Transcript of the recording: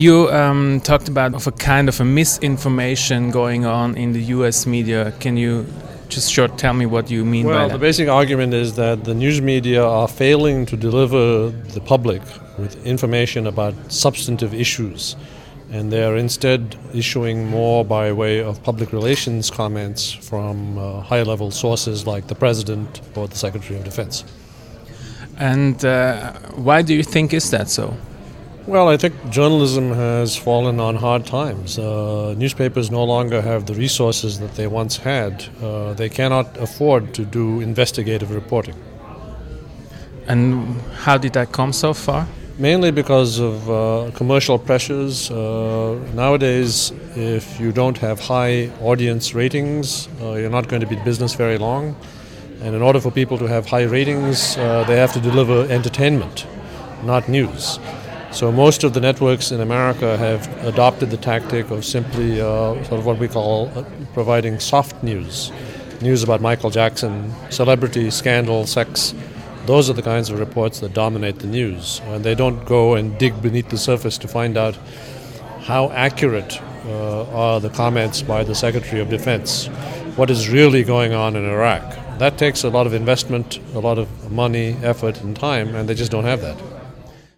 You talked about a kind of a misinformation going on in the U.S. media. Can you just tell me what you mean by Well, that? the basic argument is that the news media are failing to deliver the public with information about substantive issues, and they are instead issuing more by way of public relations comments from high-level sources like the President or the Secretary of Defense. And why do you think is that so? Well, I think journalism has fallen on hard times. Newspapers no longer have the resources that they once had. They cannot afford to do investigative reporting. And how did that come so far? Mainly because of commercial pressures. Nowadays, if you don't have high audience ratings, you're not going to be in business very long. And in order for people to have high ratings, they have to deliver entertainment, not news. So most of the networks in America have adopted the tactic of simply sort of what we call providing soft news. News about Michael Jackson, celebrity, scandal, sex. Those are the kinds of reports that dominate the news. And they don't go and dig beneath the surface to find out how accurate are the comments by the Secretary of Defense. What is really going on in Iraq? That takes a lot of investment, a lot of money, effort, and time, and they just don't have that.